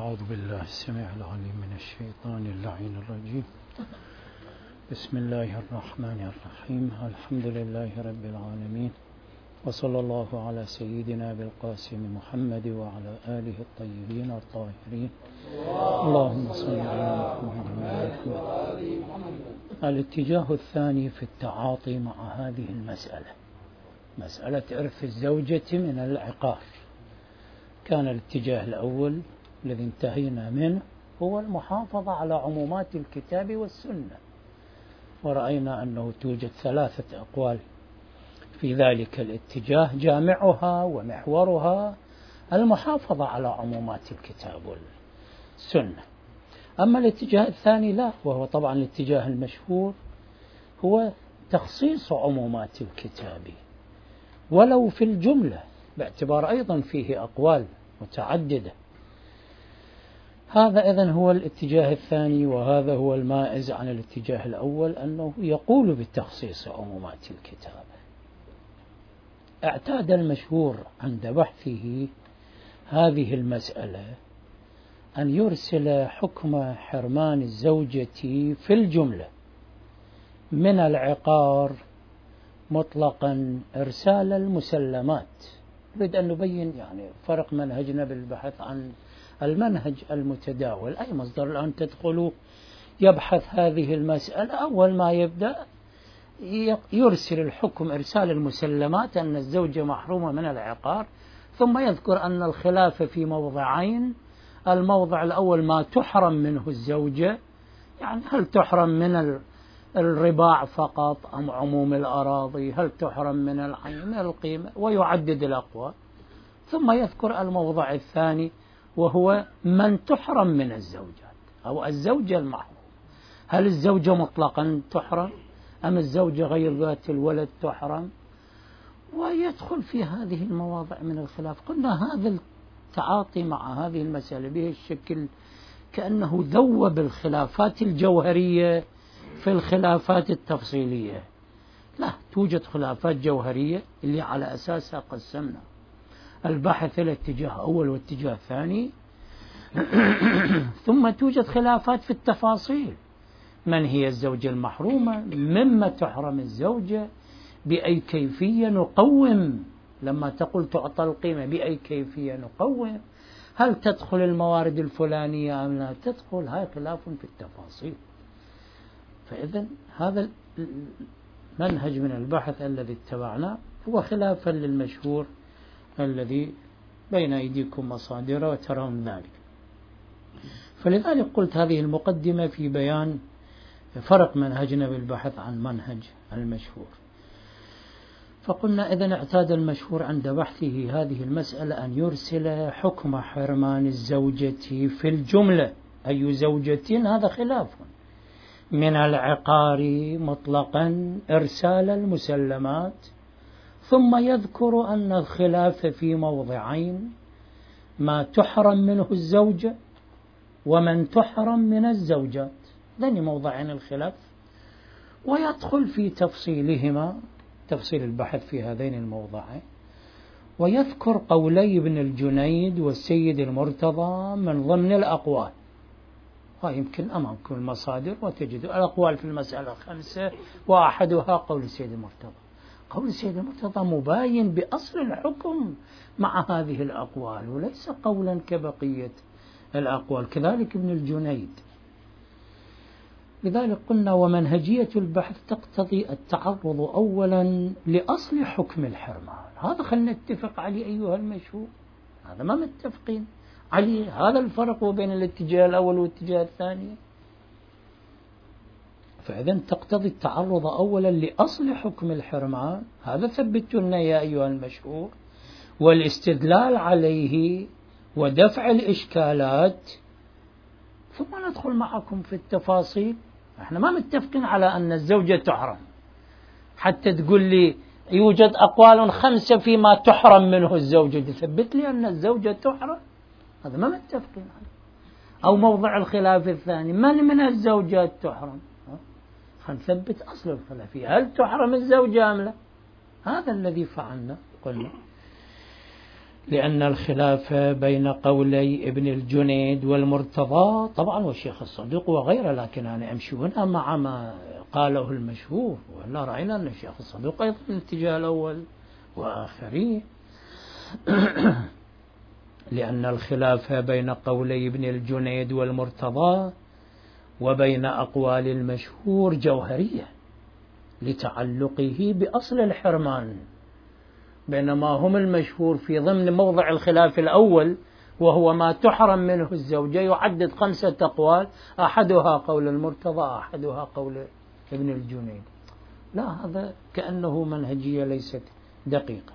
أعوذ بالله السميع العليم من الشيطان اللعين الرجيم. بسم الله الرحمن الرحيم. الحمد لله رب العالمين، وصلى الله على سيدنا بالقاسم محمد وعلى آله الطيبين الطاهرين. اللهم صل على محمد وعلى محمد. الاتجاه الثاني في التعاطي مع هذه المسألة، مسألة إرث الزوجة من العقار. كان الاتجاه الأول الذي انتهينا منه هو المحافظة على عمومات الكتاب والسنة، ورأينا أنه توجد 3 أقوال في ذلك الاتجاه، جامعها ومحورها المحافظة على عمومات الكتاب والسنة. أما الاتجاه الثاني لا، وهو طبعا الاتجاه المشهور، هو تخصيص عمومات الكتاب ولو في الجملة، باعتبار أيضا فيه أقوال متعددة. هذا إذن هو الاتجاه الثاني، وهذا هو المائز عن الاتجاه الأول، أنه يقول بتخصيص عمومات الكتاب. اعتاد المشهور عند بحثه هذه المسألة أن يرسل حكم حرمان الزوجة في الجملة من العقار مطلقا إرسال المسلمات. نريد أن نبين فرق منهجنا بالبحث عن المنهج المتداول. أي مصدر الآن تدخلوا يبحث هذه المسألة، أول ما يبدأ يرسل الحكم إرسال المسلمات أن الزوجة محرومة من العقار، ثم يذكر أن الخلاف في موضعين. الموضع الأول ما تحرم منه الزوجة، هل تحرم من الرباع فقط أم عموم الأراضي، هل تحرم من العين من القيمة، ويعدد الأقوال. ثم يذكر الموضع الثاني وهو من تحرم من الزوجات أو الزوجة المحرومة، هل الزوجة مطلقا تحرم أم الزوجة غير ذات الولد تحرم، ويدخل في هذه المواضع من الخلاف. قلنا هذا التعاطي مع هذه المسألة به الشكل كأنه ذوب الخلافات الجوهرية في الخلافات التفصيلية. لا، توجد خلافات جوهرية اللي على أساسها قسمنا البحث إلى اتجاه أول واتجاه ثاني. ثم توجد خلافات في التفاصيل، من هي الزوجة المحرومة، مما تحرم الزوجة، بأي كيفية نقوم، لما تقول تعطى القيمة بأي كيفية نقوم، هل تدخل الموارد الفلانية أم لا تدخل، هاي خلاف في التفاصيل. فإذن هذا المنهج من البحث الذي اتبعناه هو خلافا للمشهور الذي بين أيديكم مصادره وترون ذلك. فلذلك قلت هذه المقدمة في بيان فرق منهجنا بالبحث عن منهج المشهور. فقلنا إذن اعتاد المشهور عند بحثه هذه المسألة أن يرسل حكم حرمان الزوجة في الجملة، أي زوجة، هذا خلاف، من العقار مطلقا إرسال المسلمات. ثم يذكر أن الخلاف في موضعين، ما تحرم منه الزوجة ومن تحرم من الزوجات، ذني موضعين الخلاف، ويدخل في تفصيلهما، تفصيل البحث في هذين الموضعين، ويذكر قولي ابن الجنيد والسيد المرتضى من ضمن الأقوال. ويمكن أمامكم المصادر وتجدوا الأقوال في المسألة 5، وأحدها قول السيد المرتضى. قول السيد المرتضى مباين بأصل الحكم مع هذه الأقوال، وليس قولا كبقية الأقوال. كذلك ابن الجنيد. لذلك قلنا ومنهجية البحث تقتضي التعرض أولا لأصل حكم الحرمان. هذا خلنا نتفق عليه أيها المشهور، هذا ما متفقين عليه، هذا الفرق بين الاتجاه الأول والاتجاه الثاني. فإذن تقتضي التعرض أولا لأصل حكم الحرمان، هذا ثبت لنا يا أيها المشهور، والاستدلال عليه ودفع الإشكالات، ثم ندخل معكم في التفاصيل. احنا ما متفقين على أن الزوجة تحرم حتى تقول لي يوجد أقوال 5 فيما تحرم منه الزوجة، تثبت لي أن الزوجة تحرم، هذا ما متفقين عليه. أو موضع الخلاف الثاني، من الزوجات تحرم، نثبت أصل الخلافية، هل تحرم الزوجة أم لا. هذا الذي فعلنا. قلنا لأن الخلاف بين قولي ابن الجنيد والمرتضى طبعا والشيخ الصدوق وغيره، لكن أنا أمشي هنا مع ما قاله المشهور، ولا رأينا أن الشيخ الصدوق أيضا الاتجاه الأول وآخرين. لأن الخلاف بين قولي ابن الجنيد والمرتضى وبين أقوال المشهور جوهرية لتعلقه بأصل الحرمان، بينما هم المشهور في ضمن موضع الخلاف الأول وهو ما تحرم منه الزوجة يعدد 5 أقوال، أحدها قول المرتضى، أحدها قول ابن الجنيد. لا، هذا كأنه منهجية ليست دقيقة،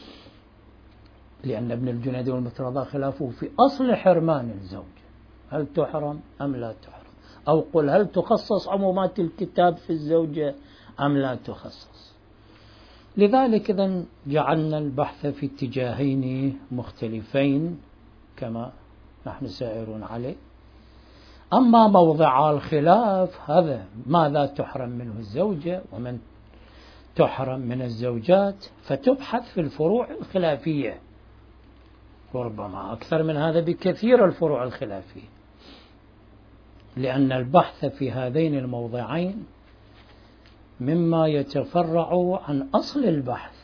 لأن ابن الجنيد والمرتضى خلافه في أصل حرمان الزوجة، هل تحرم أم لا تحرم، أو قل هل تخصص عمومات الكتاب في الزوجة أم لا تخصص. لذلك إذن جعلنا البحث في اتجاهين مختلفين كما نحن سائرون عليه. أما موضع الخلاف هذا ماذا تحرم منه الزوجة ومن تحرم من الزوجات، فتبحث في الفروع الخلافية، وربما أكثر من هذا بكثير الفروع الخلافية، لأن البحث في هذين الموضعين مما يتفرع عن أصل البحث،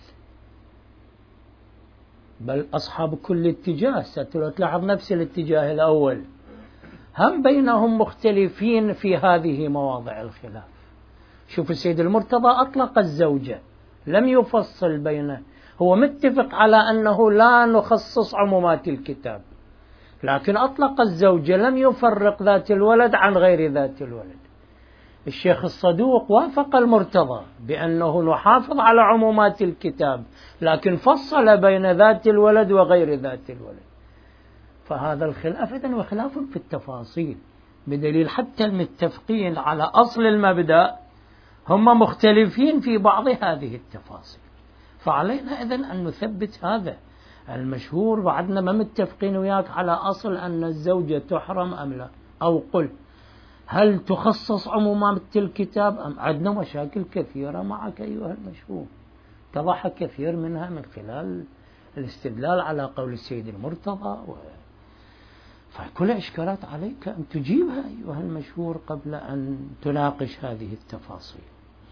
بل أصحاب كل اتجاه ستلاحظ نفس الاتجاه الأول هم بينهم مختلفين في هذه مواضع الخلاف. شوف السيد المرتضى أطلق الزوجة، لم يفصل بينه، هو متفق على أنه لا نخصص عمومات الكتاب، لكن أطلق الزوجة، لم يفرق ذات الولد عن غير ذات الولد. الشيخ الصدوق وافق المرتضى بأنه نحافظ على عمومات الكتاب، لكن فصل بين ذات الولد وغير ذات الولد. فهذا الخلاف إذن وخلاف في التفاصيل، بدليل حتى المتفقين على أصل المبدأ هم مختلفين في بعض هذه التفاصيل. فعلينا إذن أن نثبت هذا المشهور، بعدنا ما متفقين وياك على أصل أن الزوجة تحرم أم لا، أو قل هل تخصص عمومات الكتاب أم. عندنا مشاكل كثيرة معك أيها المشهور، اتضح كثير منها من خلال الاستدلال على قول السيد المرتضى فكل إشكالات عليك أن تجيبها أيها المشهور قبل أن تناقش هذه التفاصيل.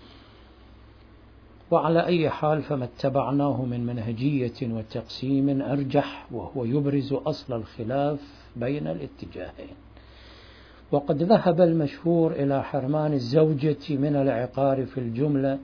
وعلى أي حال فما اتبعناه من منهجية وتقسيم أرجح، وهو يبرز أصل الخلاف بين الاتجاهين. وقد ذهب المشهور إلى حرمان الزوجة من العقار في الجملة،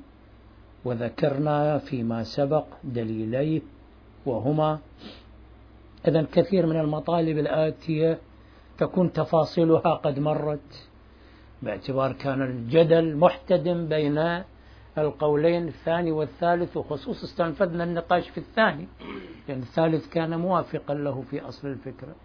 وذكرنا فيما سبق دليليه، وهما إذن كثير من المطالب الآتية تكون تفاصيلها قد مرت، باعتبار كان الجدل محتدم بين القولين الثاني والثالث، وخصوصا استنفذنا النقاش في الثاني، لأن الثالث كان موافقا له في أصل الفكرة.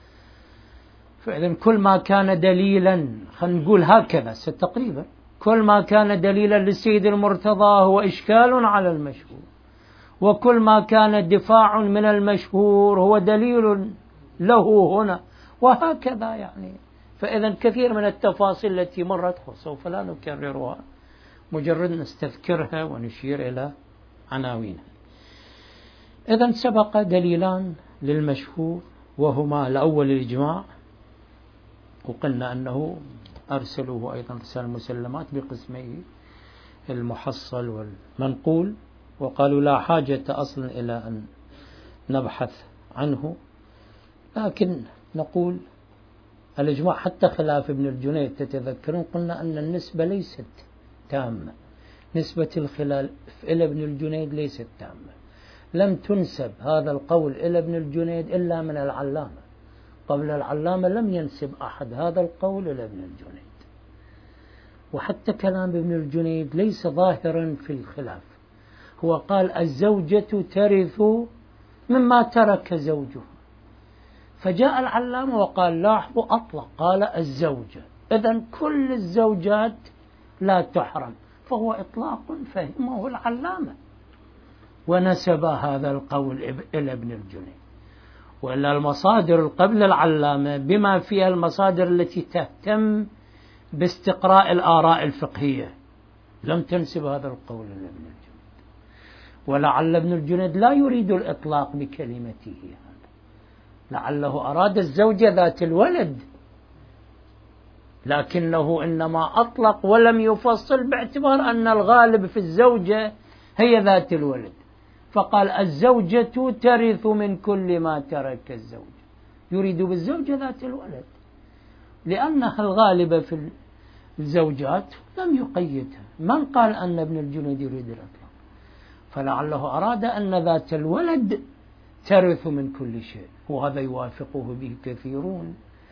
فإذن كل ما كان دليلا، خلينا نقول هكذا تقريبا، كل ما كان دليلا للسيد المرتضى هو إشكال على المشهور، وكل ما كان دفاع من المشهور هو دليل له هنا، وهكذا يعني. فإذن كثير من التفاصيل التي مرت سوف لا نكررها، مجرد نستذكرها ونشير إلى عناوينها. إذن سبق دليلان للمشهور، وهما الأول الإجماع، وقلنا أنه أرسلوه أيضا رسالة المسلمات بقسميه المحصل والمنقول، وقالوا لا حاجة أصلا إلى أن نبحث عنه. لكن نقول الإجماع حتى خلاف ابن الجنيد تتذكرون قلنا أن النسبة ليست تامة، نسبة الخلاف إلى ابن الجنيد ليست تامة، لم تنسب هذا القول إلى ابن الجنيد إلا من العلامة، قبل العلامة لم ينسب أحد هذا القول إلى ابن الجنيد. وحتى كلام ابن الجنيد ليس ظاهرا في الخلاف، هو قال الزوجة ترث مما ترك زوجها، فجاء العلامة وقال لاحظوا أطلق، قال الزوجة، إذن كل الزوجات لا تحرم، فهو إطلاق فهمه العلامة ونسب هذا القول إلى ابن الجنيد. وإلا المصادر قبل العلامة بما فيها المصادر التي تهتم باستقراء الآراء الفقهية لم تنسب هذا القول إلى ابن الجنيد. ولعل ابن الجنيد لا يريد الإطلاق بكلمته هذا، لعله أراد الزوجة ذات الولد، لكنه إنما أطلق ولم يفصل باعتبار أن الغالب في الزوجة هي ذات الولد، فقال الزوجة ترث من كل ما ترك الزوج، يريد بالزوجة ذات الولد لأنها الغالبة في الزوجات، لم يقيدها. من قال أن ابن الجنيد يريد الإطلاق؟ فلعله أراد أن ذات الولد ترث من كل شيء، وهذا يوافقه به كثيرون،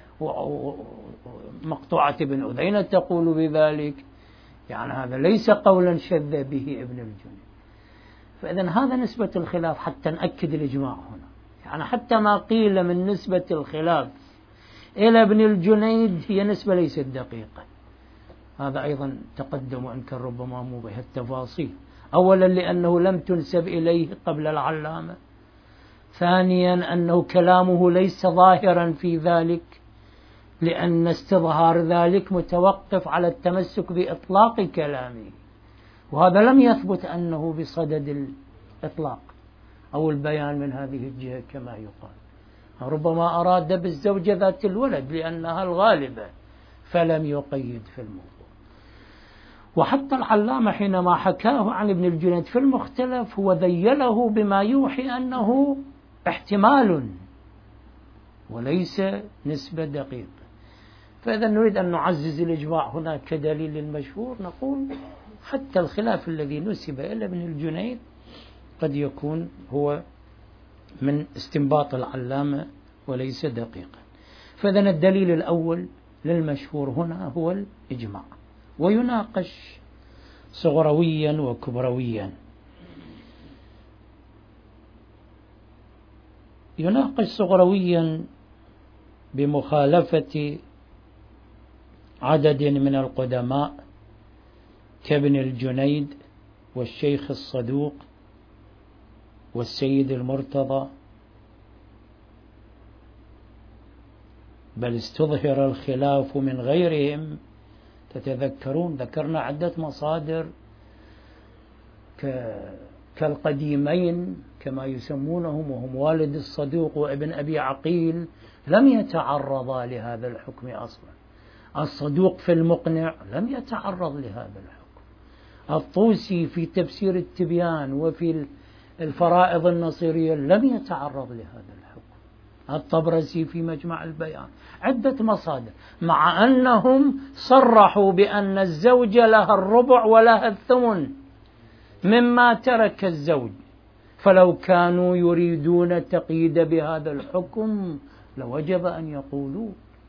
ومقطوعة ابن أذينة تقول بذلك، يعني هذا ليس قولا شذ به ابن الجنيد. فإذن هذا نسبة الخلاف حتى نأكد الإجماع هنا، يعني حتى ما قيل من نسبة الخلاف إلى ابن الجنيد هي نسبة ليست دقيقة. هذا أيضا تقدم وإن كان ربما مو بها التفاصيل، أولا لأنه لم تنسب إليه قبل العلامة، ثانيا أنه كلامه ليس ظاهرا في ذلك، لأن استظهار ذلك متوقف على التمسك بإطلاق كلامه، وهذا لم يثبت أنه بصدد الإطلاق أو البيان من هذه الجهة كما يقال. ربما أراد بالزوجة ذات الولد لأنها الغالبة فلم يقيد في الموضوع. وحتى العلامة حينما حكاه عن ابن الجنيد في المختلف هو ذيله بما يوحي أنه احتمال وليس نسبة دقيقة. فإذا نريد أن نعزز الإجماع هنا كدليل المشهور، نقول حتى الخلاف الذي نسب إلى ابن الجنيد قد يكون هو من استنباط العلامة وليس دقيقا. فإذا الدليل الأول للمشهور هنا هو الإجماع، ويناقش صغرويا وكبرويا. يناقش صغرويا بمخالفة عدد من القدماء كابن الجنيد والشيخ الصدوق والسيد المرتضى، بل استظهر الخلاف من غيرهم. تتذكرون ذكرنا عدة مصادر كالقديمين كما يسمونهم، وهم والد الصدوق وابن أبي عقيل، لم يتعرضا لهذا الحكم أصلا. الصدوق في المقنع لم يتعرض لهذا الحكم، الطوسي في تفسير التبيان وفي الفرائض النصيرية لم يتعرض لهذا الحكم، الطبرسي في مجمع البيان، عدة مصادر، مع أنهم صرحوا بأن الزوجة لها الربع ولها الثمن مما ترك الزوج، فلو كانوا يريدون التقييد بهذا الحكم لوجب أن يقولوا.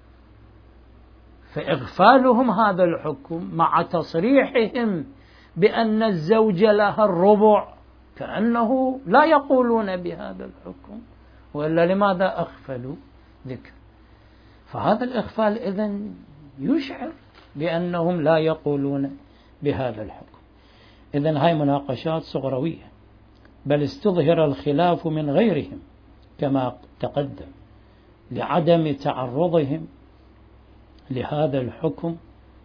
فإغفالهم هذا الحكم مع تصريحهم بأن الزوجة لها الربع كأنه لا يقولون بهذا الحكم، وإلا لماذا أغفلوا ذكر؟ فهذا الإغفال إذن يشعر بأنهم لا يقولون بهذا الحكم. إذن هاي مناقشات صغروية، بل استظهر الخلاف من غيرهم كما تقدم لعدم تعرضهم لهذا الحكم،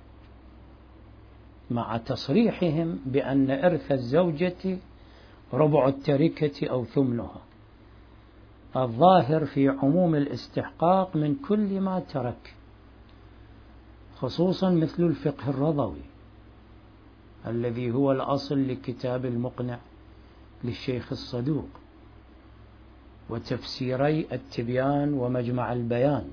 مع تصريحهم بأن إرث الزوجة ربع التركة أو ثمنها، الظاهر في عموم الاستحقاق من كل ما ترك، خصوصا مثل الفقه الرضوي الذي هو الأصل لكتاب المقنع للشيخ الصدوق، وتفسيري التبيان ومجمع البيان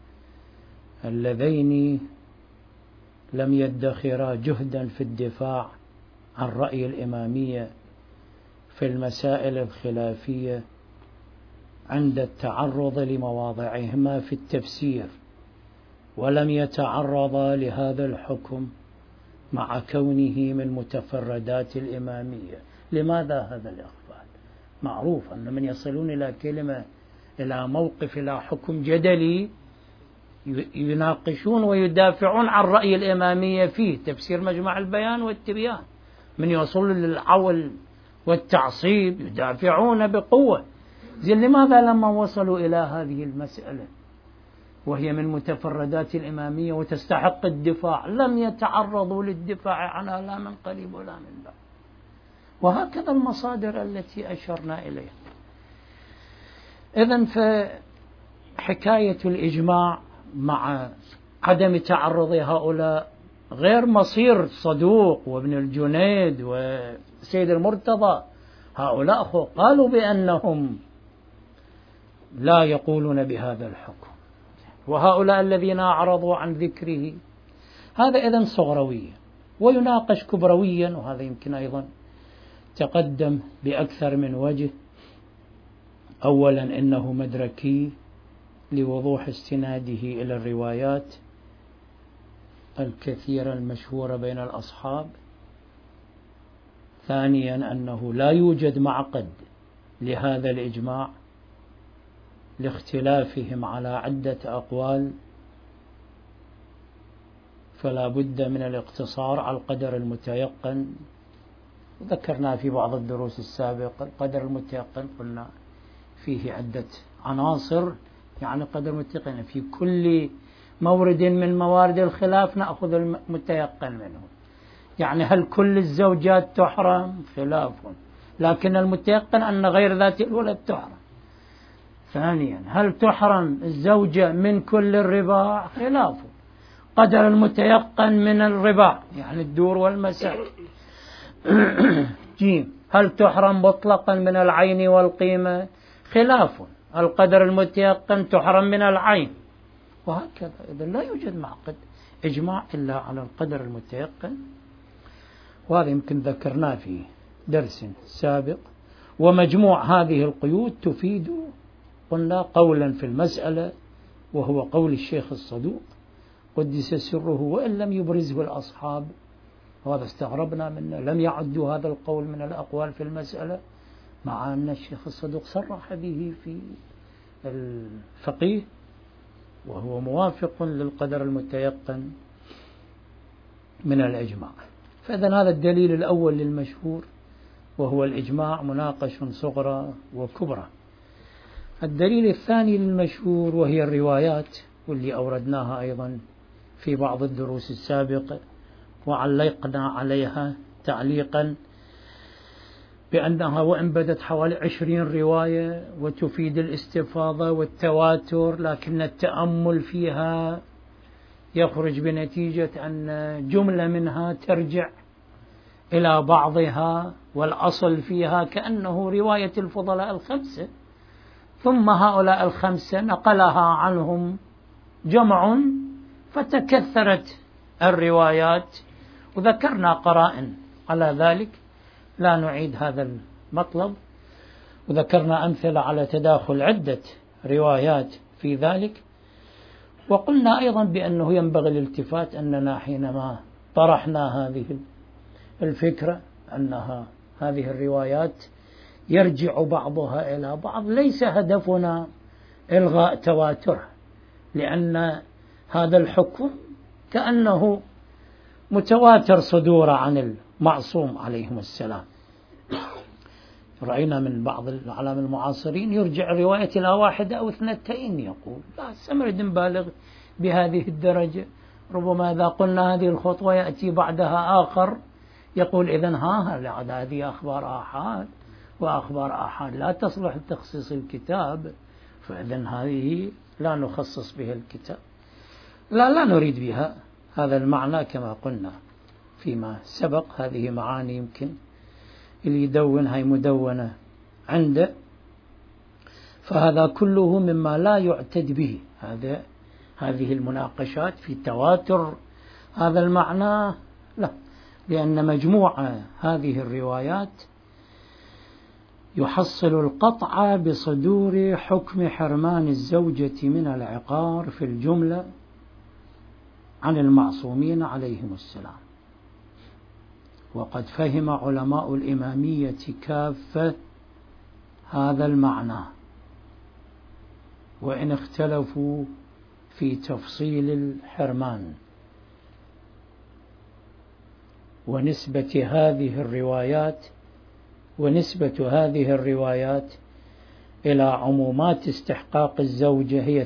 اللذين لم يدخرا جهدا في الدفاع عن رأي الإمامية في المسائل الخلافية عند التعرض لمواضعهما في التفسير، ولم يتعرضا لهذا الحكم مع كونه من متفردات الإمامية. لماذا هذا الإغفال؟ معروف أن من يصلون إلى كلمة، إلى موقف، إلى حكم جدلي يناقشون ويدافعون عن رأي الإمامية فيه، تفسير مجمع البيان والتبيان، من يوصل للعول والتعصيب يدافعون بقوة. لماذا لما وصلوا إلى هذه المسألة وهي من متفردات الإمامية وتستحق الدفاع لم يتعرضوا للدفاع عنها لا من قريب ولا من بعيد؟ وهكذا المصادر التي أشرنا إليها. إذن فحكاية الإجماع مع عدم تعرض هؤلاء غير مصير صدوق وابن الجنيد وسيد المرتضى، هؤلاء قالوا بأنهم لا يقولون بهذا الحكم، وهؤلاء الذين أعرضوا عن ذكره، هذا إذن صغرويا. ويناقش كبرويا، وهذا يمكن أيضا تقدم بأكثر من وجه. أولا إنه مدركي لوضوح استناده إلى الروايات الكثيرة المشهورة بين الأصحاب. ثانيا أنه لا يوجد معقد لهذا الإجماع لاختلافهم على عدة أقوال، فلا بد من الاقتصار على القدر المتيقن. ذكرنا في بعض الدروس السابقة القدر المتيقن، قلنا فيه عدة عناصر، يعني قدر متيقن في كل مورد من موارد الخلاف نأخذ المتيقن منه. يعني هل كل الزوجات تحرم؟ خلاف، لكن المتيقن أن غير ذات الولد تحرم. ثانيا هل تحرم الزوجة من كل الرباع؟ خلاف، قدر المتيقن من الرباع يعني الدور والمساء. جيم هل تحرم مطلقا من العين والقيمة؟ خلاف، القدر المتيقن تحرم من العين، وهكذا. إذن لا يوجد معقد إجماع إلا على القدر المتيقن، وهذا يمكن ذكرناه في درس سابق. ومجموع هذه القيود تفيد قلنا قولا في المسألة، وهو قول الشيخ الصدوق قدس سره، وإن لم يبرزه الأصحاب، وهذا استغربنا منه، لم يعدوا هذا القول من الأقوال في المسألة، مع أن الشيخ الصدوق صرح به في الفقيه، وهو موافق للقدر المتيقن من الإجماع. فإذن هذا الدليل الأول للمشهور، وهو الإجماع مناقش صغرى وكبرى. الدليل الثاني للمشهور وهي الروايات، واللي أوردناها أيضا في بعض الدروس السابقة، وعلقنا عليها تعليقا بأنها وإن بدت حوالي 20 رواية وتفيد الاستفاضة والتواتر، لكن التأمل فيها يخرج بنتيجة أن جملة منها ترجع إلى بعضها، والأصل فيها كأنه رواية الفضلاء الخمسة، ثم هؤلاء الخمسة نقلها عنهم جمع فتكثرت الروايات، وذكرنا قرائن على ذلك، لا نعيد هذا المطلب. وذكرنا أمثلة على تداخل عدة روايات في ذلك. وقلنا أيضا بأنه ينبغي الالتفات أننا حينما طرحنا هذه الفكرة أنها هذه الروايات يرجع بعضها إلى بعض، ليس هدفنا إلغاء تواترها، لأن هذا الحكم كأنه متواتر صدور عن المعصوم عليهم السلام. رأينا من بعض العلماء المعاصرين يرجع رواية إلى واحدة أو اثنتين، يقول لا سمرد بالغ بهذه الدرجة، ربما إذا قلنا هذه الخطوة يأتي بعدها آخر يقول إذن هذه أخبار آحاد، وأخبار آحاد لا تصلح لتخصيص الكتاب، فإذن هذه لا نخصص بها الكتاب. لا نريد بها هذا المعنى كما قلنا فيما سبق. هذه معاني يمكن اللي يدون هاي مدونة عنده، فهذا كله مما لا يعتد به. هذه المناقشات في تواتر هذا المعنى لا، لأن مجموعة هذه الروايات يحصل القطع بصدور حكم حرمان الزوجة من العقار في الجملة عن المعصومين عليهم السلام. وقد فهم علماء الإمامية كافة هذا المعنى، وإن اختلفوا في تفصيل الحرمان ونسبة هذه الروايات إلى عمومات استحقاق الزوجة هي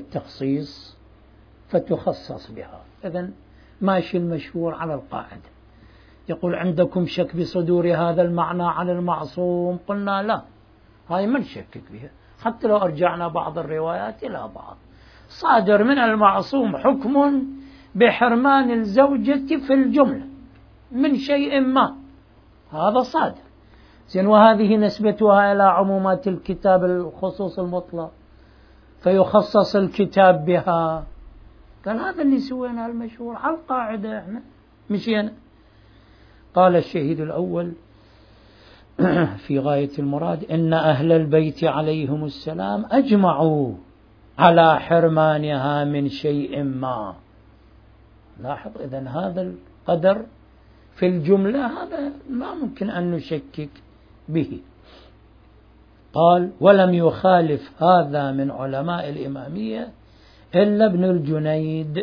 يقول عندكم شك بصدور هذا المعنى عن المعصوم؟ قلنا لا، هاي ما نشكك بها، حتى لو أرجعنا بعض الروايات إلى بعض. صادر من المعصوم حكم بحرمان الزوجة في الجملة من شيء ما، هذا صادر. زين، وهذه نسبتها إلى عمومات الكتاب الخصوص المطلق، فيخصص الكتاب بها. قال هذا اللي سوينا المشهور على القاعدة، احنا مشينا. قال الشهيد الأول في غاية المراد: إن أهل البيت عليهم السلام أجمعوا على حرمانها من شيء ما. لاحظ إذن هذا القدر في الجملة هذا ما ممكن أن نشكك به. قال: ولم يخالف هذا من علماء الإمامية إلا ابن الجنيد.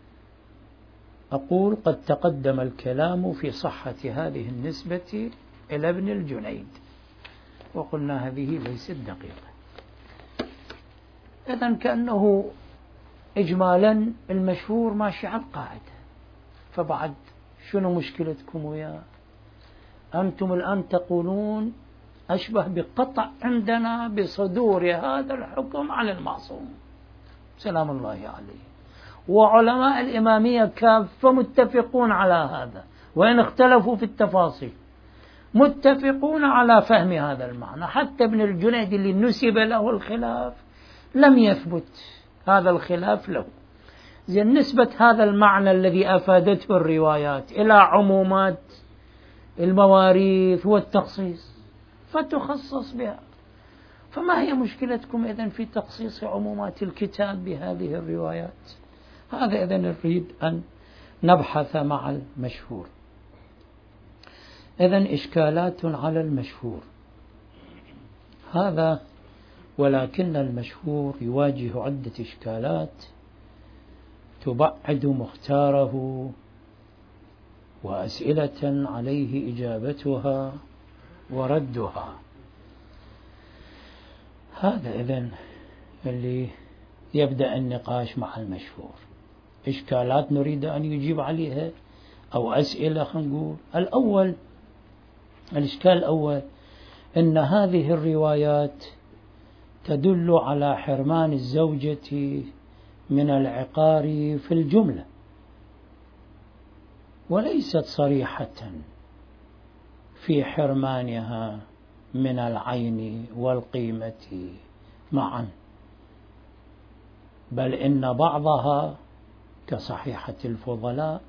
أقول قد تقدم الكلام في صحة هذه النسبة إلى ابن الجنيد، وقلنا هذه ليست دقيقة. إذن كأنه إجمالا المشهور ماشي على القاعدة، فبعد شنو مشكلتكم وياه؟ أنتم الآن تقولون أشبه بقطع عندنا بصدور هذا الحكم عن المعصوم سلام الله عليه، وعلماء الإمامية كافة متفقون على هذا، وإن اختلفوا في التفاصيل متفقون على فهم هذا المعنى. حتى ابن الجنيد اللي نسب له الخلاف لم يثبت هذا الخلاف له. زين، نسبة هذا المعنى الذي أفادته الروايات إلى عمومات المواريث والتخصيص فتخصص بها، فما هي مشكلتكم إذن في تخصيص عمومات الكتاب بهذه الروايات؟ هذا إذن نريد أن نبحث مع المشهور. إذن إشكالات على المشهور هذا، ولكن المشهور يواجه عدة إشكالات تبعد مختاره وأسئلة عليه إجابتها وردها. هذا إذن اللي يبدأ النقاش مع المشهور، إشكالات نريد أن يجيب عليها أو أسئلة. خلينا نقول الإشكال الأول أن هذه الروايات تدل على حرمان الزوجة من العقار في الجملة، وليست صريحة في حرمانها من العين والقيمة معا، بل إن بعضها كصحيحة الفضلاء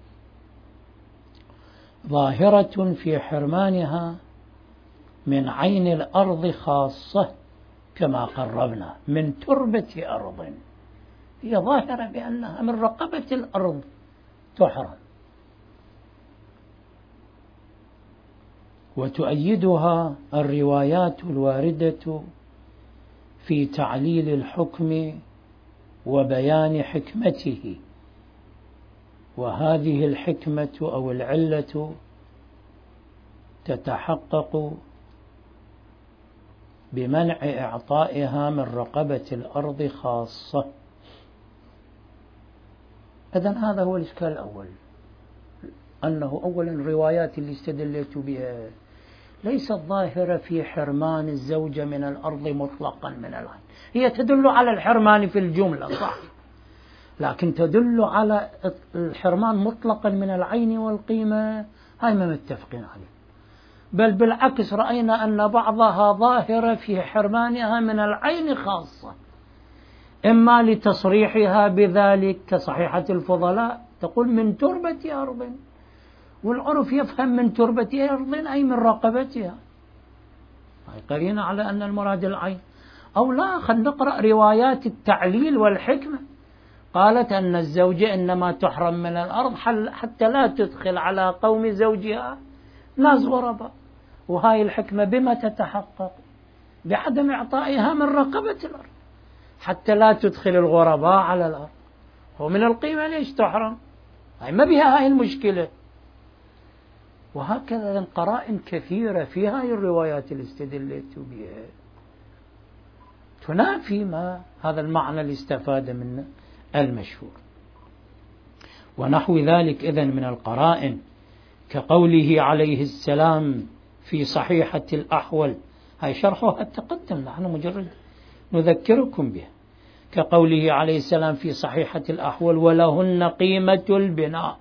ظاهرة في حرمانها من عين الأرض خاصة، كما قربنا من تربة أرض، هي ظاهرة بأنها من رقبة الأرض تحرم. وتؤيدها الروايات الواردة في تعليل الحكم وبيان حكمته، وهذه الحكمة أو العلة تتحقق بمنع إعطائها من رقبة الأرض خاصة. إذن هذا هو الإشكال الأول، أنه أولا الروايات اللي استدلت بها ليست ظاهرة في حرمان الزوجة من الأرض مطلقا من العين، هي تدل على الحرمان في الجملة صح، لكن تدل على الحرمان مطلقا من العين والقيمة هاي ما متفقين عليه، بل بالعكس رأينا أن بعضها ظاهرة في حرمانها من العين خاصة، إما لتصريحها بذلك كصحيحة الفضلاء تقول من تربة أرض، والعرف يفهم من تربة أرض أي من رقبتها، هاي قرينة على أن المراد العين. أو لا، خلينا نقرأ روايات التعليل والحكمة، قالت أن الزوجة إنما تحرم من الأرض حتى لا تدخل على قوم زوجها ناس غرباء، وهاي الحكمة بما تتحقق؟ بعدم إعطائها من رقبة الأرض حتى لا تدخل الغرباء على الأرض، ومن القيمة ليش تحرم؟ هاي ما بها هاي المشكلة. وهكذا قرائن كثيرة في هاي الروايات اللي استدلت بها تنافي ما هذا المعنى اللي استفاد منه المشهور. ونحو ذلك إذن من القرائن كقوله عليه السلام في صحيحة الأحول، هاي شرحها تقدم، نحن مجرد نذكركم بها. كقوله عليه السلام في صحيحة الأحول: ولهن قيمة البناء،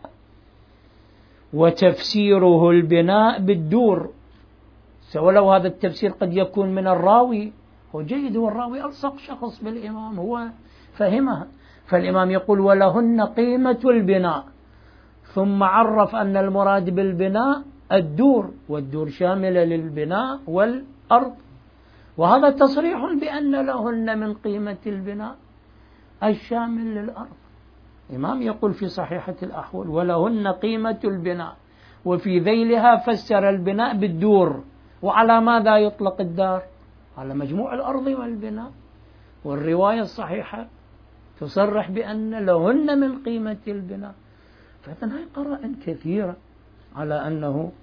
وتفسيره البناء بالدور. ولو هذا التفسير قد يكون من الراوي، هو جيد، والراوي ألصق شخص بالإمام، هو فهمها. فالإمام يقول: ولهن قيمة البناء، ثم عرف أن المراد بالبناء الدور، والدور شاملة للبناء والأرض، وهذا تصريح بأن لهن من قيمة البناء الشامل للأرض. الإمام يقول في صحيحة الأحول: ولهن قيمة البناء، وفي ذيلها فسر البناء بالدور. وعلى ماذا يطلق الدار؟ على مجموع الأرض والبناء. والرواية الصحيحة تصرح بأن لهن من قيمة البناء. فإذن هاي قرائن كثيرة على أنه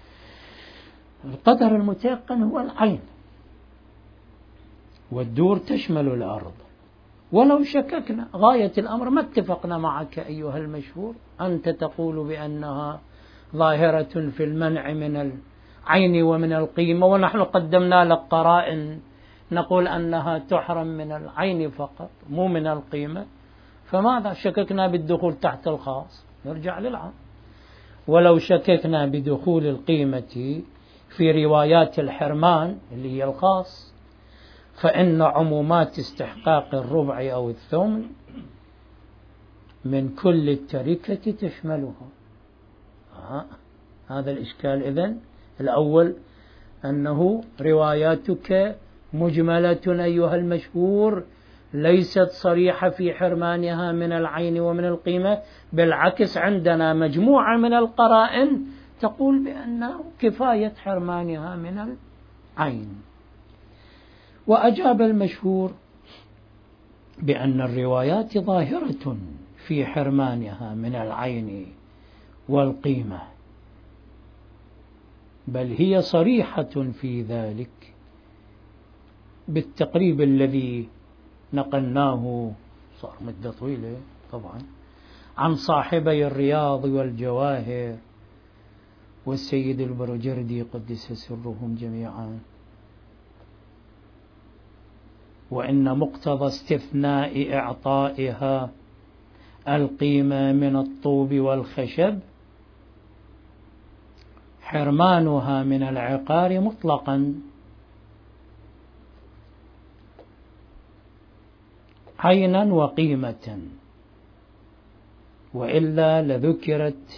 القدر المتيقن هو العين، والدور تشمل الأرض. ولو شككنا غاية الأمر ما اتفقنا معك أيها المشهور، أنت تقول بأنها ظاهرة في المنع من العين ومن القيمة، ونحن قدمنا لك قرائن نقول أنها تحرم من العين فقط مو من القيمة، فماذا شككنا بالدخول تحت الخاص؟ نرجع للعام. ولو شككنا بدخول القيمة في روايات الحرمان اللي هي الخاص، فإن عمومات استحقاق الربع أو الثمن من كل التركة تشملها. هذا الإشكال. إذن الأول أنه رواياتك مجملة أيها المشهور، ليست صريحة في حرمانها من العين ومن القيمة، بالعكس عندنا مجموعة من القرائن تقول بأنه كفاية حرمانها من العين. وأجاب المشهور بأن الروايات ظاهرة في حرمانها من العين والقيمة، بل هي صريحة في ذلك بالتقريب الذي نقلناه، صار مدة طويلة طبعا، عن صاحبي الرياض والجواهر والسيد البرجردي قدس سرهم جميعا. وإن مقتضى استثناء إعطائها القيمة من الطوب والخشب حرمانها من العقار مطلقا، عينا وقيمة، وإلا لذكرت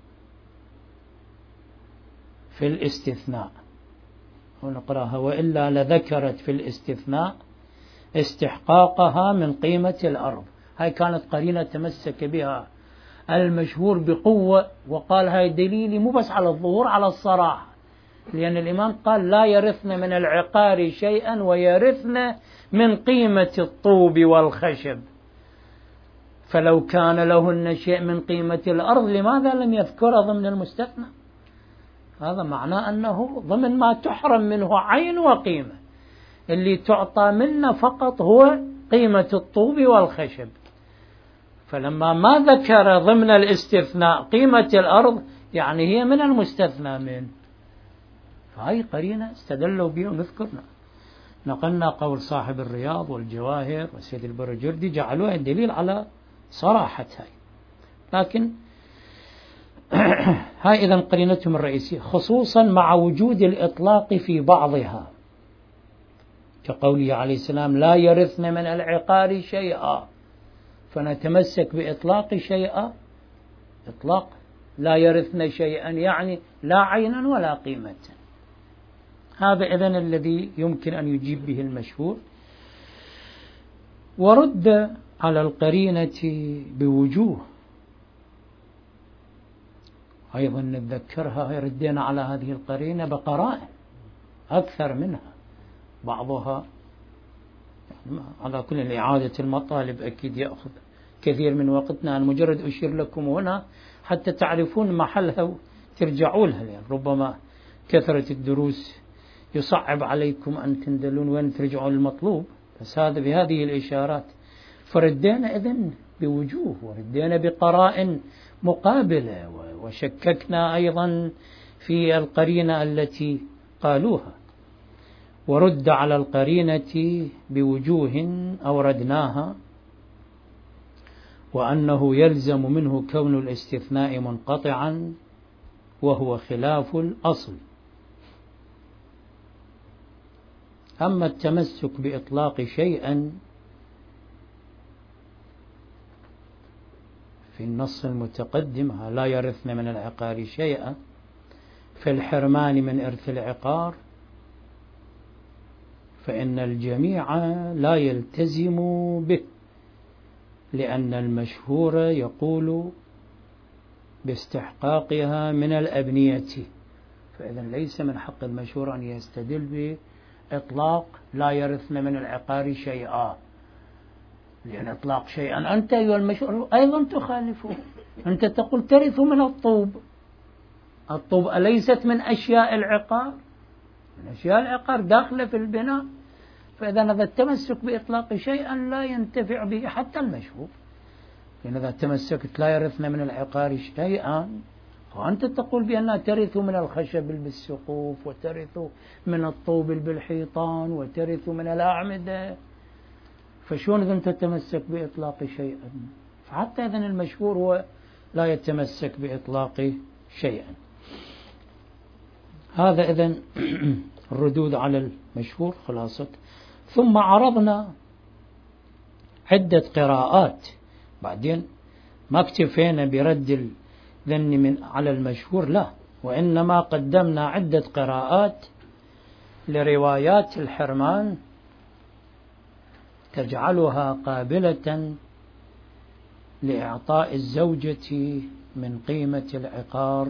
في الاستثناء. ونقرأها: وإلا لذكرت في الاستثناء استحقاقها من قيمة الأرض. هاي كانت قرينة تمسك بها المشهور بقوة، وقال هاي دليلي مو بس على الظهور، على الصراحة، لأن الإمام قال: لا يرثن من العقار شيئا ويرثن من قيمة الطوب والخشب. فلو كان لهن شيء من قيمة الأرض لماذا لم يذكر ضمن المستثنى؟ هذا معناه أنه ضمن ما تحرم منه عين وقيمة، اللي تعطى منا فقط هو قيمة الطوب والخشب. فلما ما ذكر ضمن الاستثناء قيمة الأرض يعني هي من المستثنى منه. فهي قرينة استدلوا بها ونذكرنا. نقلنا قول صاحب الرياض والجواهر والسيد البرجردي، جعلوها دليل على صراحة هاي. لكن هاي إذن قرينتهم الرئيسية، خصوصا مع وجود الإطلاق في بعضها، كقوله عليه السلام: لا يرثن من العقار شيئا، فنتمسك بإطلاق شيئا، إطلاق لا يرثن شيئا يعني لا عينا ولا قيمة. هذا إذن الذي يمكن أن يجيب به المشهور. ورد على القرينة بوجوه أيضا نتذكرها، ردينا على هذه القرينة بقرائن أكثر منها، بعضها يعني على كل إعادة المطالب أكيد يأخذ كثير من وقتنا. أنا مجرد أشير لكم هنا حتى تعرفون محلها وترجعوا لها، يعني ربما كثرة الدروس يصعب عليكم أن تندلون وأن ترجعوا للمطلوب، بس هذا بهذه الإشارات. فردينا إذن بوجوه، وردينا بقرائن مقابلة، وشككنا أيضا في القرينة التي قالوها، ورد على القرينة بوجوه أوردناها، وأنه يلزم منه كون الاستثناء منقطعا وهو خلاف الأصل. أما التمسك بإطلاق شيئا في النص المتقدم لا يرثن من العقار شيئا، في الحرمان من إرث العقار، فإن الجميع لا يلتزم به، لأن المشهور يقول باستحقاقها من الأبنية، فإذا ليس من حق المشهور أن يستدل بإطلاق لا يرثن من العقار شيئا، لأن إطلاق شيئا أنت أيها المشهور أيضا تخالفه. أنت تقول ترث من الطوب، الطوب أليست من أشياء العقار؟ من أشياء العقار داخلة في البناء، فإذا هذا التمسك بإطلاق شيئا لا ينتفع به حتى المشهور، لأن إذا تمسكت لا يرثن من العقار شيئا، وأنت تقول بأنها ترث من الخشب بالسقوف، وترث من الطوب بالحيطان، وترث من الأعمدة، فشون إذا تتمسك بإطلاق شيئا؟ فحتى إذن المشهور هو لا يتمسك بإطلاق شيئا. هذا إذن الردود على المشهور خلاصة. ثم عرضنا عدة قراءات، بعدين ما اكتفينا برد الذن من على المشهور، لا، وإنما قدمنا عدة قراءات لروايات الحرمان تجعلها قابلة لإعطاء الزوجة من قيمة العقار،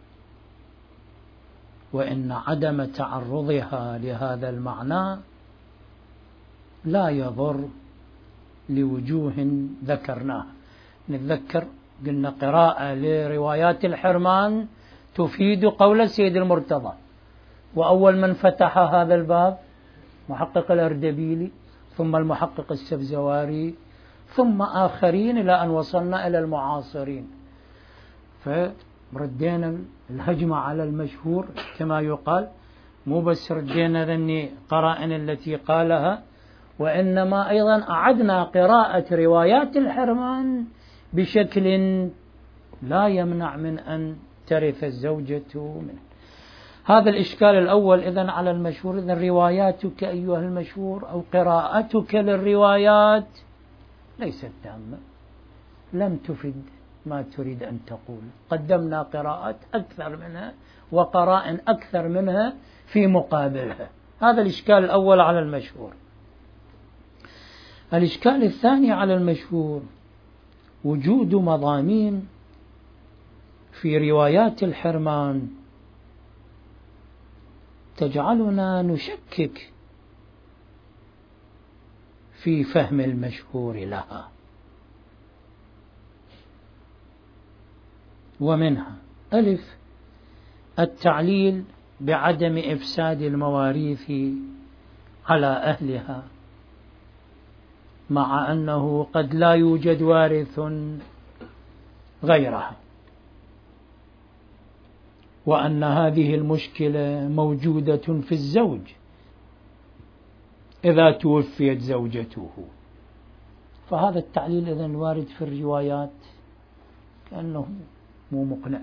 وإن عدم تعرضها لهذا المعنى لا يضر لوجوه ذكرناها. نتذكر قلنا قراءة لروايات الحرمان تفيد قول السيد المرتضى، وأول من فتح هذا الباب محقق الأردبيلي، ثم المحقق السبزواري، ثم آخرين إلى أن وصلنا إلى المعاصرين، فردينا الهجمة على المشهور كما يقال، مو بس ردينا ذني قرائن التي قالها، وإنما أيضا أعدنا قراءة روايات الحرمان بشكل لا يمنع من أن ترث الزوجة منه. هذا الإشكال الأول إذن على المشهور. إذن رواياتك أيها المشهور أو قراءتك للروايات ليست تامة، لم تفد ما تريد أن تقول. قدمنا قراءات أكثر منها وقرائن أكثر منها في مقابلها. هذا الإشكال الأول على المشهور. الإشكال الثاني على المشهور وجود مضامين في روايات الحرمان تجعلنا نشكك في فهم المشهور لها، ومنها: ألف، التعليل بعدم إفساد المواريث على أهلها، مع أنه قد لا يوجد وارث غيرها، وأن هذه المشكلة موجودة في الزوج إذا توفيت زوجته. فهذا التعليل إذن وارد في الروايات كأنه مو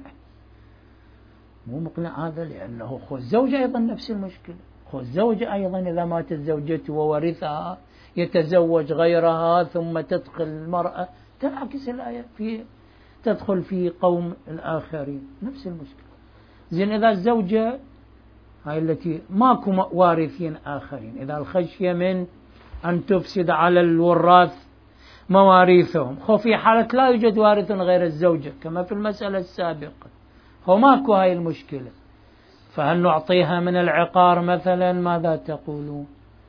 مقنع هذا، لأنه خو الزوجة أيضا نفس المشكلة. خو الزوجة أيضا إذا ماتت زوجته وورثها يتزوج غيرها ثم تدخل المرأة، تنعكس الآية تدخل في قوم الآخرين، نفس المشكلة. زين إذا الزوجة هاي التي ماكو وارثين آخرين، إذا الخشية من أن تفسد على الوراث مواريثهم، خو في حالة لا يوجد وارث غير الزوجة كما في المسألة السابقة، هو ماكو هاي المشكلة، فهل نعطيها من العقار مثلا؟ ماذا تقولون؟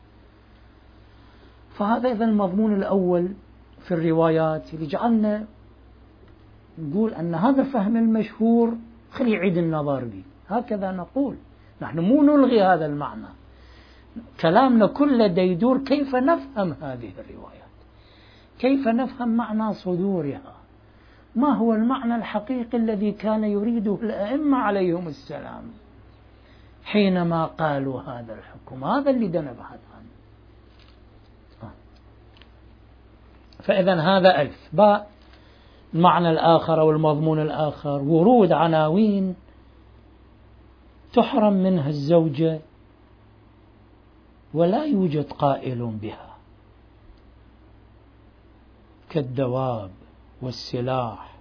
فهذا إذا المضمون الأول في الروايات اللي جعلنا نقول أن هذا فهم المشهور خلي يعيد النظر به. هكذا نقول نحن، مو نلغي هذا المعنى، كلامنا كله يدور كيف نفهم هذه الروايات، كيف نفهم معنى صدورها، ما هو المعنى الحقيقي الذي كان يريده الأئمة عليهم السلام حينما قالوا هذا الحكم؟ هذا اللي نبحث عنه. فإذا هذا ألف. باء المعنى الآخر أو المضمون الآخر: ورود عناوين تحرم منها الزوجة ولا يوجد قائل بها، كالدواب والسلاح،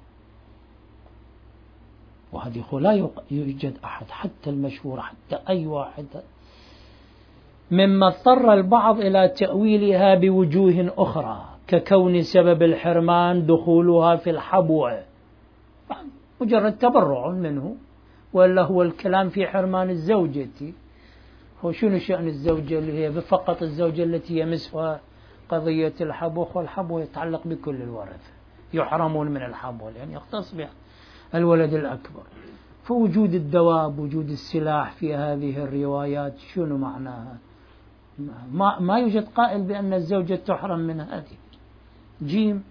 وهذه لا يوجد أحد حتى المشهور حتى أي واحد، مما اضطر البعض إلى تأويلها بوجوه أخرى، ككون سبب الحرمان دخولها في الحبوة، مجرد تبرع منه، ولا هو الكلام في حرمان الزوجة. هو شنو شأن الزوجة اللي هي فقط الزوجة التي يمسها قضية الحبوة؟ والحبوة يتعلق بكل الورثة، يحرمون من الحبوة لأن يختص بها الولد الأكبر. فوجود الدواب، وجود السلاح في هذه الروايات شنو معناها؟ ما يوجد قائل بأن الزوجة تحرم من هذه. جيم: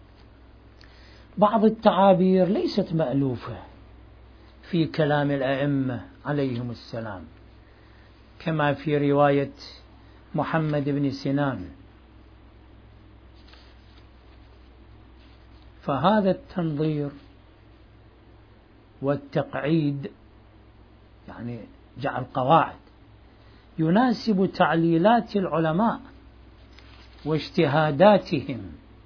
بعض التعابير ليست مألوفة في كلام الأئمة عليهم السلام، كما في رواية محمد بن سنان. فهذا التنظير والتقعيد، يعني جعل قواعد، يناسب تعليلات العلماء واجتهاداتهم.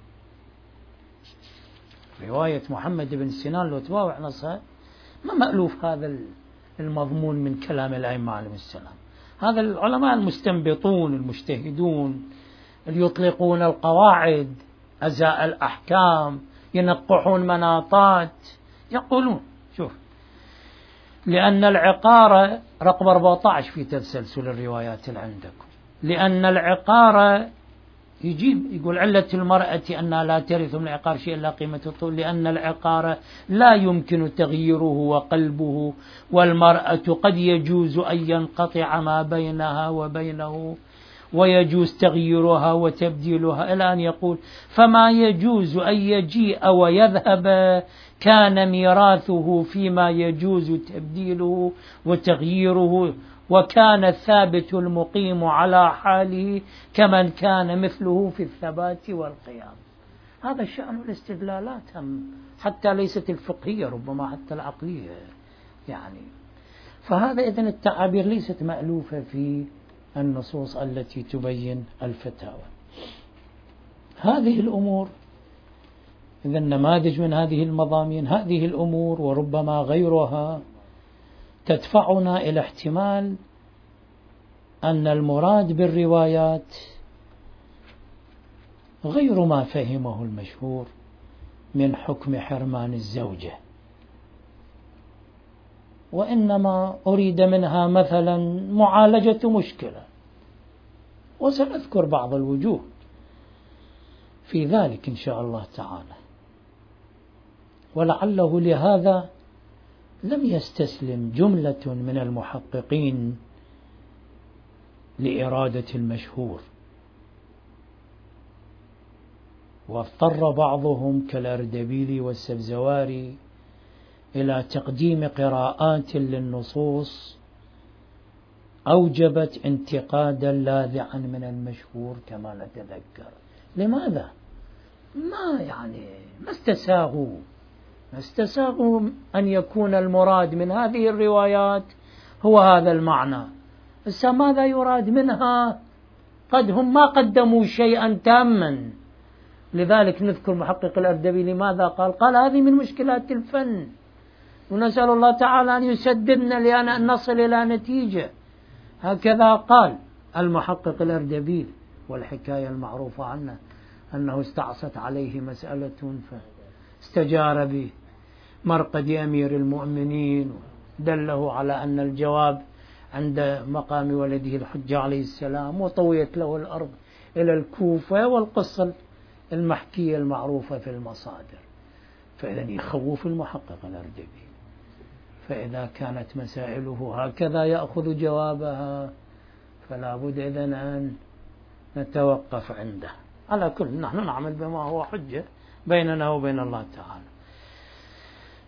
رواية محمد بن سنان لو تباوع نصها ما مألوف هذا المضمون من كلام الأئمة عليهم السلام. هذا العلماء المستنبطون المجتهدون اللي يطلقون القواعد، أزاء الأحكام، ينقحون مناطات، يقولون شوف: لأن العقارة، رقم 14 في تسلسل الروايات اللي عندكم، لأن العقارة يجيب يقول: علة المرأة أنها لا ترث من العقار شيء إلا قيمة الطول، لأن العقار لا يمكن تغييره وقلبه، والمرأة قد يجوز أن ينقطع ما بينها وبينه ويجوز تغييرها وتبديلها، إلى أن يقول: فما يجوز أن يجيء ويذهب كان ميراثه فيما يجوز تبديله وتغييره، وكان الثابت المقيم على حاله كمن كان مثله في الثبات والقيام. هذا شأن الاستدلالات، حتى ليست الفقهية، ربما حتى العقلية يعني. فهذا إذن التعابير ليست مألوفة في النصوص التي تبين الفتاوى. هذه الأمور إذن نماذج من هذه المضامين، هذه الأمور وربما غيرها تدفعنا إلى احتمال أن المراد بالروايات غير ما فهمه المشهور من حكم حرمان الزوجة، وإنما أريد منها مثلا معالجة مشكلة، وسنذكر بعض الوجوه في ذلك إن شاء الله تعالى. ولعله لهذا لم يستسلم جملة من المحققين لإرادة المشهور، واضطر بعضهم كالأردبيلي والسبزواري إلى تقديم قراءات للنصوص أوجبت انتقادا لاذعا من المشهور كما نتذكر. لماذا؟ ما استساغوا أن يكون المراد من هذه الروايات هو هذا المعنى. ماذا يراد منها؟ قد هم ما قدموا شيئا تاما. لذلك نذكر محقق الأردبيلي ماذا قال: هذه من مشكلات الفن، ونسأل الله تعالى أن يسددنا لأن نصل إلى نتيجة. هكذا قال المحقق الأردبيلي، والحكاية المعروفة عنه أنه استعصت عليه مسألة فاستجار بمرقد أمير المؤمنين، دله على أن الجواب عند مقام ولده الحجة عليه السلام، وطويت له الأرض إلى الكوفة، والقصة المحكية المعروفة في المصادر. فإذا يخوف المحقق الأردبيلي، فإذا كانت مسائله هكذا يأخذ جوابها، فلا بد إذن أن نتوقف عنده. على كل نحن نعمل بما هو حجة بيننا وبين الله تعالى.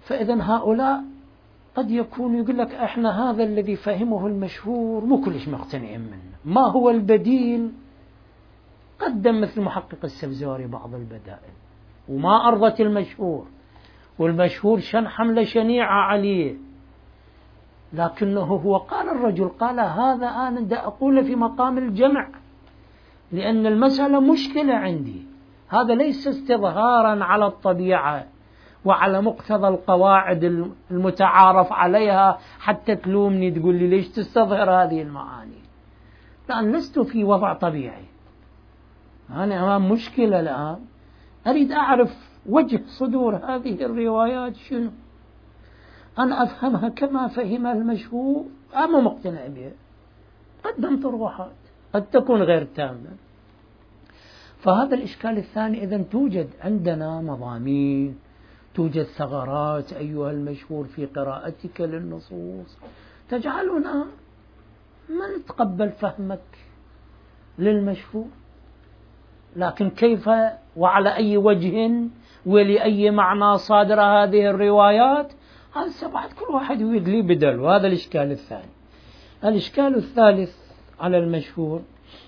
فإذا هؤلاء قد يكون يقول لك احنا هذا الذي فهمه المشهور مو كلش مقتنعين منه، ما هو البديل؟ قدم مثل محقق السبزواري بعض البدائل وما أرضت المشهور، والمشهور شن حملة شنيعة عليه، لكنه هو قال الرجل قال هذا أنا دا أقول في مقام الجمع، لأن المسألة مشكلة عندي، هذا ليس استظهارا على الطبيعة وعلى مقتضى القواعد المتعارف عليها حتى تلومني تقول لي ليش تستظهر هذه المعاني، لأن لست في وضع طبيعي، أنا أمام مشكلة الآن أريد أعرف وجه صدور هذه الروايات شنو، أنا أفهمها كما فهمها المشهور أما مقتنع بها، قدم طروحات قد تكون غير تامة. فهذا الإشكال الثاني. إذن توجد عندنا مضامين، توجد ثغرات أيها المشهور في قراءتك للنصوص تجعلنا ما نتقبل فهمك للمشهور، لكن كيف وعلى أي وجه ولأي معنى صادرة هذه الروايات، هذا سبعة كل واحد يريد لي بدل. وهذا الإشكال الثاني. الإشكال الثالث على المشهور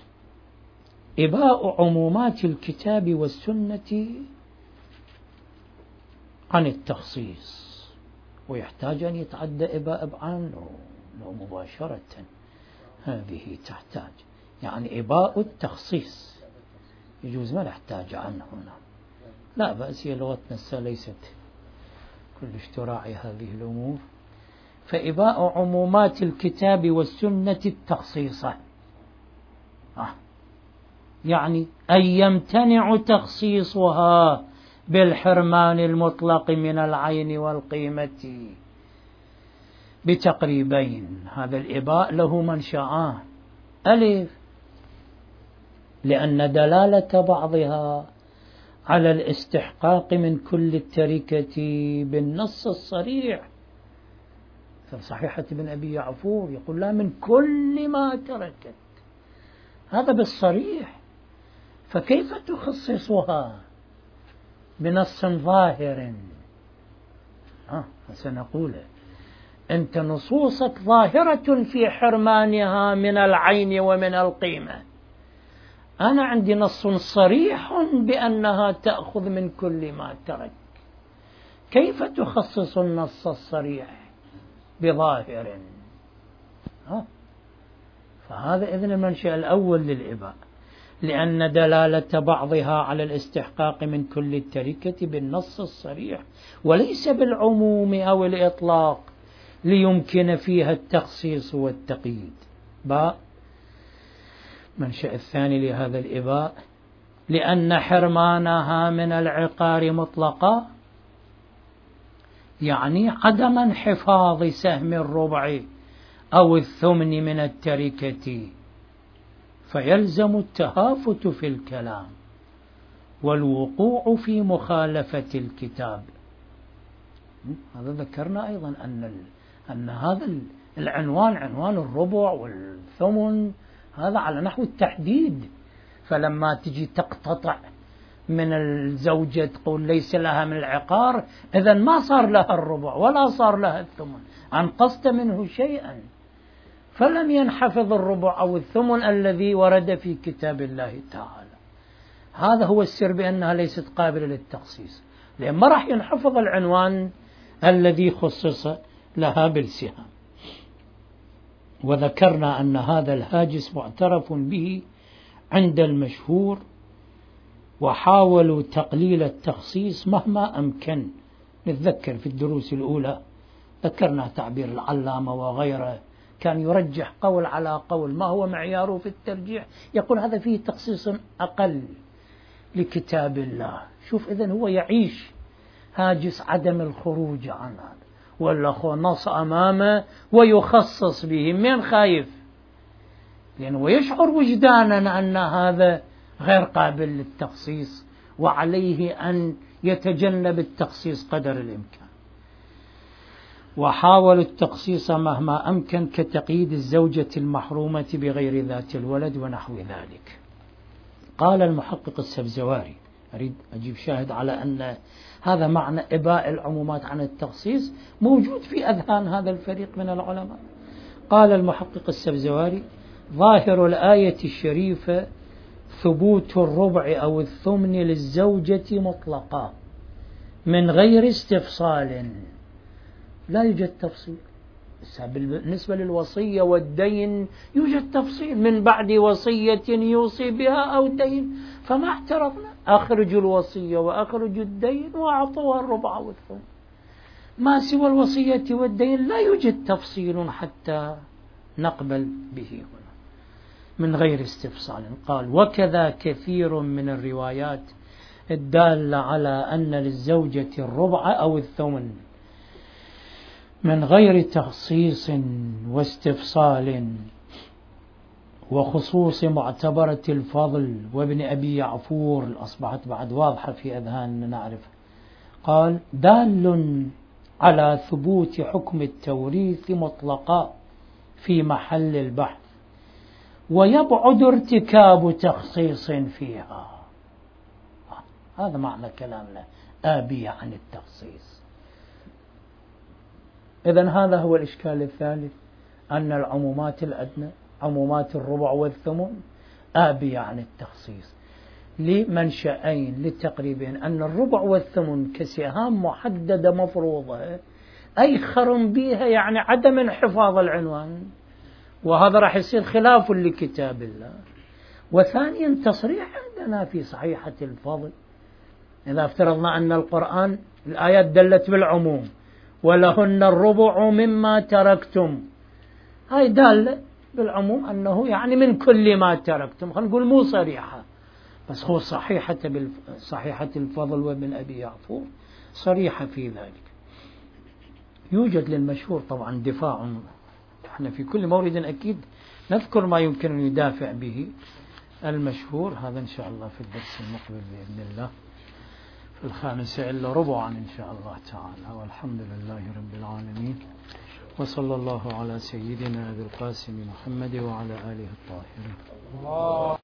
إباء عمومات الكتاب والسنة عن التخصيص، ويحتاج أن يتعدى إباء عنه لو مباشرة، هذه تحتاج يعني إباء التخصيص، يجوز ما نحتاج عنه هنا، لا بأس، هي لغتنا ليست كلش تراعي هذه الأمور. فإباء عمومات الكتاب والسنة التخصيصة، يعني أن يمتنع تخصيصها بالحرمان المطلق من العين والقيمة بتقريبين. هذا الإباء له منشأان: ألف، لأن دلالة بعضها على الاستحقاق من كل التركة بالنص الصريح، فصحيحة ابن أبي يعفور يقول لا من كل ما تركت، هذا بالصريح، فكيف تخصصها بنص ظاهر؟ سنقول أنت نصوصك ظاهرة في حرمانها من العين ومن القيمة، أنا عندي نص صريح بأنها تأخذ من كل ما ترك، كيف تخصص النص الصريح بظاهر؟ فهذا إذن المنشأ الأول للإباء، لأن دلالة بعضها على الاستحقاق من كل التركة بالنص الصريح وليس بالعموم أو الإطلاق ليمكن فيها التخصيص والتقييد. باء. منشأ الثاني لهذا الإباء: لأن حرمانها من العقار مطلقا، يعني عدم انحفاظ سهم الربع أو الثمن من التركة، فيلزم التهافت في الكلام والوقوع في مخالفة الكتاب. هذا ذكرنا أيضا أن هذا العنوان، عنوان الربع والثمن، هذا على نحو التحديد، فلما تجي تقتطع من الزوجة تقول ليس لها من العقار، إذن ما صار لها الربع ولا صار لها الثمن، أنقصت منه شيئا، فلم ينحفظ الربع أو الثمن الذي ورد في كتاب الله تعالى. هذا هو السر بأنها ليست قابلة للتخصيص، لأن ما راح ينحفظ العنوان الذي خصص لها بالسهام. وذكرنا أن هذا الهاجس معترف به عند المشهور، وحاولوا تقليل التخصيص مهما أمكن. نتذكر في الدروس الأولى ذكرنا تعبير العلامة وغيره، كان يرجح قول على قول، ما هو معياره في الترجيح؟ يقول هذا فيه تخصيص أقل لكتاب الله. شوف، إذن هو يعيش هاجس عدم الخروج عن هذا، ولا خو نص أمامه ويخصص به، من خايف؟ لأنه يشعر وجدانا أن هذا غير قابل للتخصيص، وعليه أن يتجنب التخصيص قدر الإمكان. وحاولوا التخصيص مهما أمكن كتقييد الزوجة المحرومة بغير ذات الولد ونحو ذلك. قال المحقق السبزواري، أريد أجيب شاهد على أن هذا معنى إباء العمومات عن التخصيص، موجود في أذهان هذا الفريق من العلماء. قال المحقق السبزواري: ظاهر الآية الشريفة ثبوت الربع أو الثمن للزوجة مطلقا من غير استفصال، لا يوجد تفصيل. بالنسبة للوصية والدين يوجد تفصيل: من بعد وصية يوصي بها أو دين، فما اعترضنا، أخرجوا الوصية وأخرجوا الدين وأعطوها الربع والثمن. ما سوى الوصية والدين لا يوجد تفصيل حتى نقبل به هنا من غير استفصال. قال: وكذا كثير من الروايات الدالة على أن للزوجة الربع أو الثمن من غير تخصيص واستفصال وخصوص معتبرة الفضل وابن أبي يعفور، أصبحت بعد واضحة في أذهاننا نعرف. قال: دال على ثبوت حكم التوريث مطلقا في محل البحث، ويبعد ارتكاب تخصيص فيها. هذا معنى كلامنا، آبي عن التخصيص. إذن هذا هو الإشكال الثالث، أن العمومات الأدنى عمومات الربع والثمن آبية عن التخصيص لمنشأين لتقريبين: أن الربع والثمن كسهام محددة مفروضة أيخر بها، يعني عدم انحفاظ العنوان، وهذا راح يصير خلاف لكتاب الله. وثانيا تصريح عندنا في صحيحة الفضل، إذا افترضنا أن القرآن الآيات دلت بالعموم: ولهن الربع مما تركتم، هاي دالة بالعموم أنه يعني من كل ما تركتم، خلينا نقول مو صريحة، بس هو صحيحة الفضل وابن أبي يعفور صريحة في ذلك. يوجد للمشهور طبعا دفاع، احنا في كل مورد أكيد نذكر ما يمكن أن يدافع به المشهور. هذا إن شاء الله في الدرس المقبل بإذن الله في 5:15 إن شاء الله تعالى. والحمد لله رب العالمين، وصلى الله على سيدنا أبي القاسم محمد وعلى آله الطاهرين.